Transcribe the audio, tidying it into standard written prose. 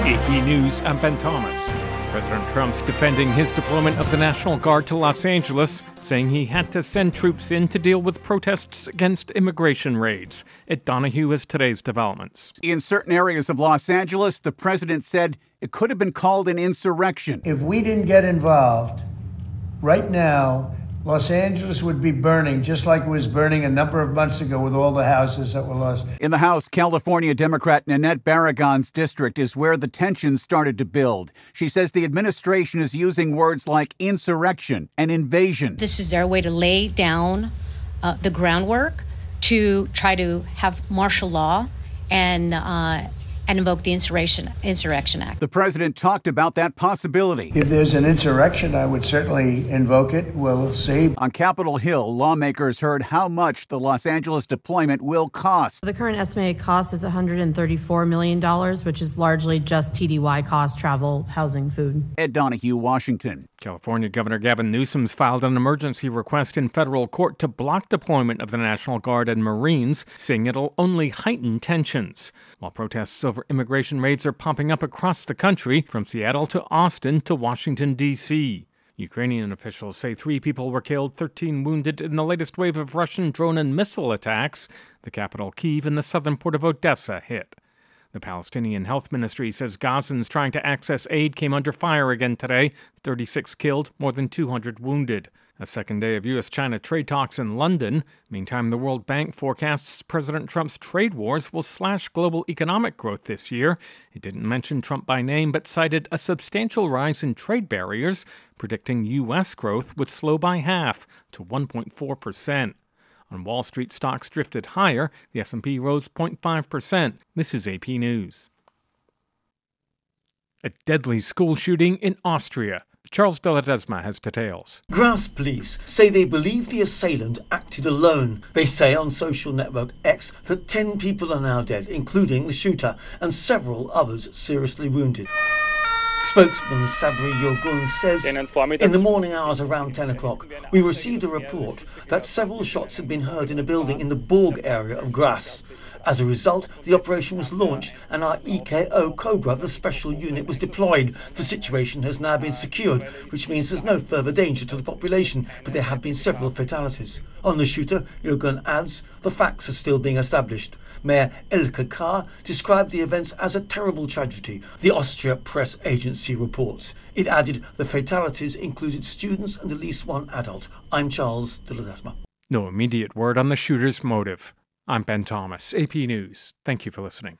AP News, I'm Ben Thomas. President Trump's defending his deployment of the National Guard to Los Angeles, saying he had to send troops in to deal with protests against immigration raids. Ed Donahue has today's developments. In certain areas of Los Angeles, the president said it could have been called an insurrection. If we didn't get involved, right now, Los Angeles would be burning, just like it was burning a number of months ago with all the houses that were lost. In the House, California Democrat Nanette Barragán's district is where the tensions started to build. She says the administration is using words like insurrection and invasion. This is their way to lay down the groundwork to try to have martial law and invoke the Insurrection Act. The president talked about that possibility. If there's an insurrection, I would certainly invoke it. We'll see. On Capitol Hill, lawmakers heard how much the Los Angeles deployment will cost. The current estimated cost is $134 million, which is largely just TDY costs, travel, housing, food. Ed Donahue, Washington. California Governor Gavin Newsom's filed an emergency request in federal court to block deployment of the National Guard and Marines, saying it'll only heighten tensions. While protests over immigration raids are popping up across the country, from Seattle to Austin to Washington, D.C. Ukrainian officials say 3 people were killed, 13 wounded in the latest wave of Russian drone and missile attacks. The capital, Kyiv, and the southern port of Odessa hit. The Palestinian Health Ministry says Gazans trying to access aid came under fire again today. 36 killed, more than 200 wounded. A second day of U.S.-China trade talks in London. Meantime, the World Bank forecasts President Trump's trade wars will slash global economic growth this year. It didn't mention Trump by name, but cited a substantial rise in trade barriers, predicting U.S. growth would slow by half to 1.4%. On Wall Street, stocks drifted higher. The S&P rose 0.5%. This is AP News. A deadly school shooting in Austria. Charles de Ledesma has details. Graz police say they believe the assailant acted alone. They say on social network X that 10 people are now dead, including the shooter, and several others seriously wounded. Spokesman Sabri Yorgun says, in the morning hours around 10 o'clock, we received a report that several shots had been heard in a building in the Borg area of Graz. As a result, the operation was launched and our EKO Cobra, the special unit, was deployed. The situation has now been secured, which means there's no further danger to the population, but there have been several fatalities. On the shooter, Yorgun adds, the facts are still being established. Mayor Elke Kar described the events as a terrible tragedy, the Austria press agency reports. It added the fatalities included students and at least one adult. I'm Charles de Ledesma. No immediate word on the shooter's motive. I'm Ben Thomas, AP News. Thank you for listening.